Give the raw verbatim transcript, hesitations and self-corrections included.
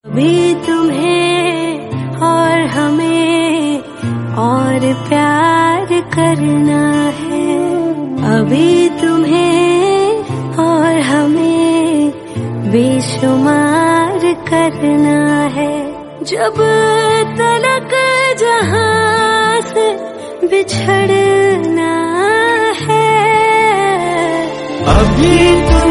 अभी तुम्हें और हमें और प्यार करना है, अभी तुम्हें और हमें बेशुमार करना है। जब तलक जहां से बिछड़ना है, अभी तो